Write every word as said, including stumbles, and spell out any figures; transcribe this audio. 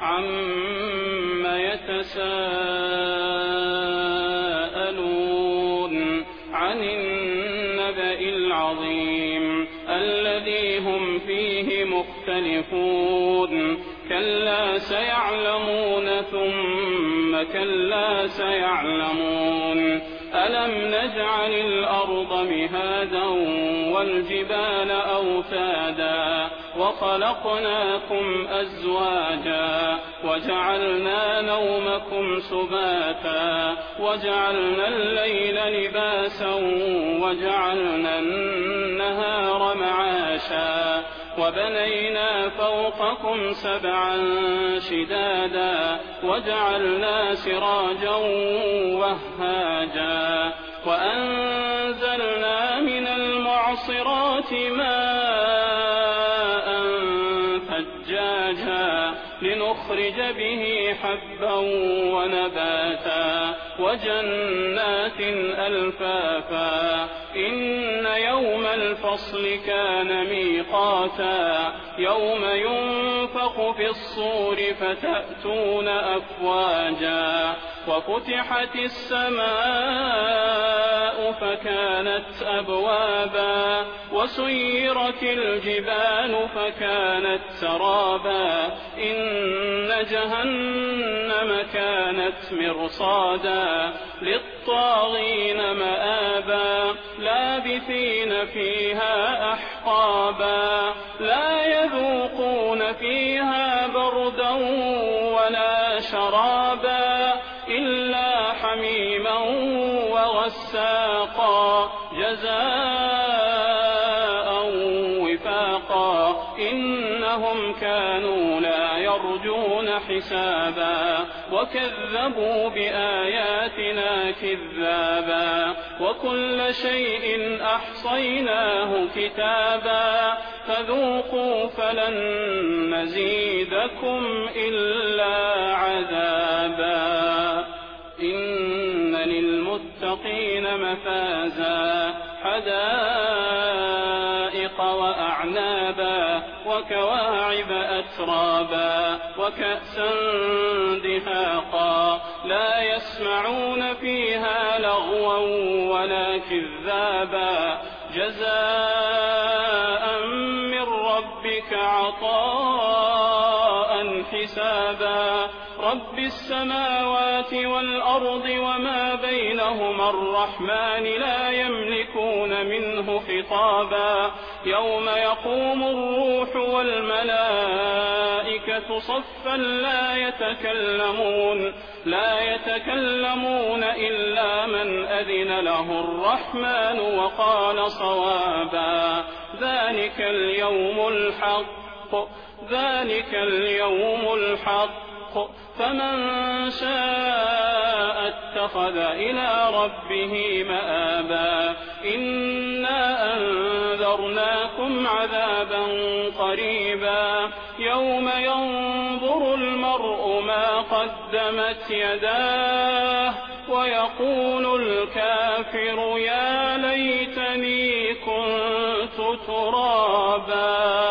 عَمَّ يَتَسَاءَلُونَ عَنِ النَّبَإِ الْعَظِيمِ الَّذِي هُمْ فِيهِ مُخْتَلِفُونَ كَلَّا سَيَعْلَمُونَ ثُمَّ كَلَّا سَيَعْلَمُونَ أَلَمْ نَجْعَلِ الْأَرْضَ مِهَادًا وَالْجِبَالَ أَوْتَادًا وَخَلَقْنَاكُمْ أَزْوَاجًا وَجَعَلْنَا نَوْمَكُمْ سُبَاتًا وَجَعَلْنَا اللَّيْلَ لِبَاسًا وَجَعَلْنَا النَّهَارَ مَعَاشًا وَبَنَيْنَا فَوْقَكُمْ سَبْعًا شِدَادًا وَجَعَلْنَا سِرَاجًا وَهَّاجًا وَأَنزَلْنَا مِنَ الْمُعْصِرَاتِ مَاءً ثَجَّاجًا لِنُخْرِجَ بِهِ حَبًّا وَنَبَاتًا وَجَنَّاتٍ أَلْفَافًا إِنَّ يَوْمَ الْفَصْلِ كَانَ مِيقَاتًا يَوْمَ يُنفَخُ فِي الصُّورِ فَتَأْتُونَ أَفْوَاجًا وَفُتِحَتِ السَّمَاءُ فَكَانَتْ أَبْوَابًا وَسُيِّرَتِ الْجِبَالُ فَكَانَتْ سَرَابًا إِنَّ جَهَنَّمَ كَانَتْ مِرْصَادًا لِلطَّاغِينَ مَآبًا لَابِثِينَ فِيهَا أَحْقَابًا لَا يَذُوقُونَ فِيهَا بَرْدًا وَلَا شَرَابًا إِلَّا حَمِيمًا وَغَسَّاقًا جَزَاءً وِفَاقًا إِنَّهُمْ كَانُوا لَا يَرْجُونَ حِسَابًا وَكَذَّبُوا بِآيَاتِنَا كِذَّابًا وَكُلَّ شَيْءٍ أَحْصَيْنَاهُ كِتَابًا فَذُوقُوا فَلَن نَّزِيدَكُمْ إِلَّا عَذَابًا إِنَّ لِلْمُتَّقِينَ مَفَازًا حَدَائِقَ وَأَعْنَابًا وَكَوَاعِبَ أَتْرَابًا وَكَأْسًا دِهَاقًا لَا يَسْمَعُونَ فِيهَا لَغْوًا وَلَا كِذَّابًا جَزَاءً مِّن رَّبِّكَ عَطَاءً حِسَابًا رَبِّ السَّمَاوَاتِ وَالْأَرْضِ وَمَا بَيْنَهُمَا الرَّحْمَٰنِ لَا يَمْلِكُونَ مِنْهُ خِطَابًا يَوْمَ يَقُومُ الرُّوحُ وَالْمَلَائِكَةُ صَفًّا لَّا يَتَكَلَّمُونَ لَا يَتَكَلَّمُونَ إِلَّا مَنْ أَذِنَ لَهُ الرَّحْمَٰنُ وَقَالَ صَوَابًا ذَلِكَ الْيَوْمُ الْحَقُّ ذَلِكَ الْيَوْمُ الْحَقُّ فَمَن شَاءَ اتَّخَذَ إِلَىٰ رَبِّهِ مَآبًا إِنَّا أَنذَرْنَاكُمْ عَذَابًا قَرِيبًا يَوْمَ يَنظُرُ الْمَرْءُ مَا قَدَّمَتْ يَدَاهُ وَيَقُولُ الْكَافِرُ يَا لَيْتَنِي كُنتُ تُرَابًا.